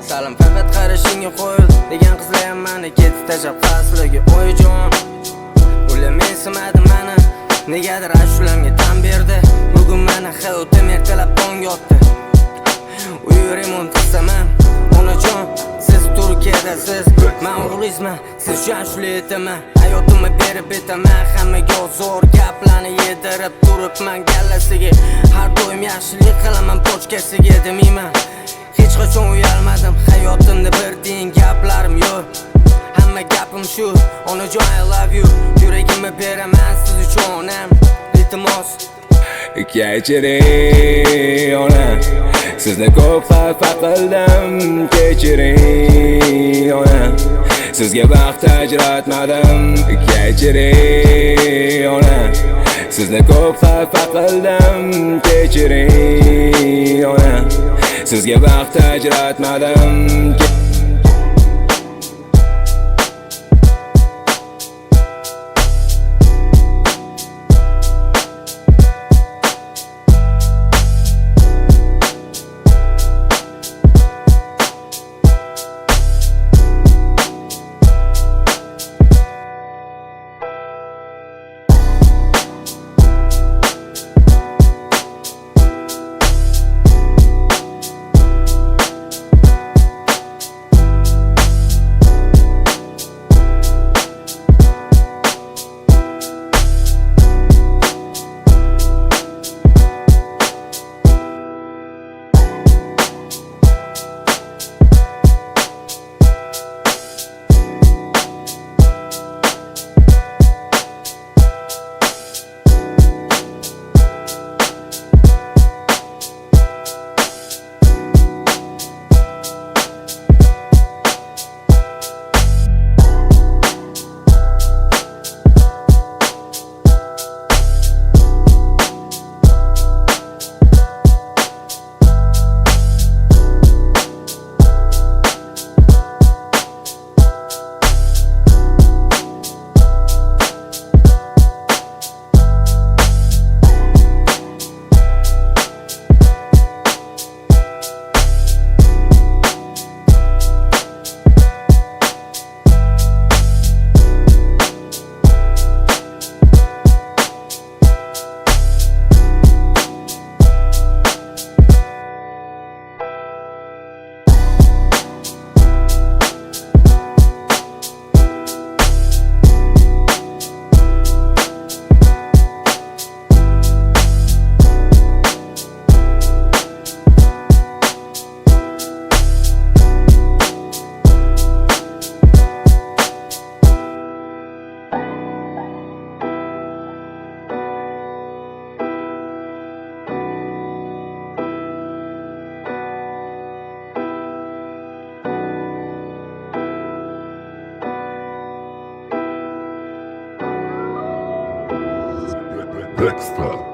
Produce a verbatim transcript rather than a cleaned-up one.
Salim faqat qarashingga qo'yil degan qizlar meni ketib tashlab qasligi o'yjon. Ular mensimaydi meni, negadir ashulamga tan berdi. Bugun meni hayotim ertalab tong yotdi. Uy remont qilaman, onajon, siz Turkiyadasiz, men o'g'lizman, siz shashuli etaman. Hayotimni berib betaman, hammaga zo'r gaplarni yedirib turibman gallasiga. Har doim yaxshilik qilaman pochkasiga demayman. Hech qachon uyalmadim, hayotimda bir tiyin gaplarim yo'q. Hamma gapim shu, onajon I love you. Yuragimni beraman siz uchun onam. Iltimos kechiring ona, sizni ko'p xafa qildim. Kechiring ona, sizga vaqt ajratmadim. Kechiring ona, sizni ko'p xafa qildim. Kechiring ona, sizga vaqt ajratmadim. Dexter.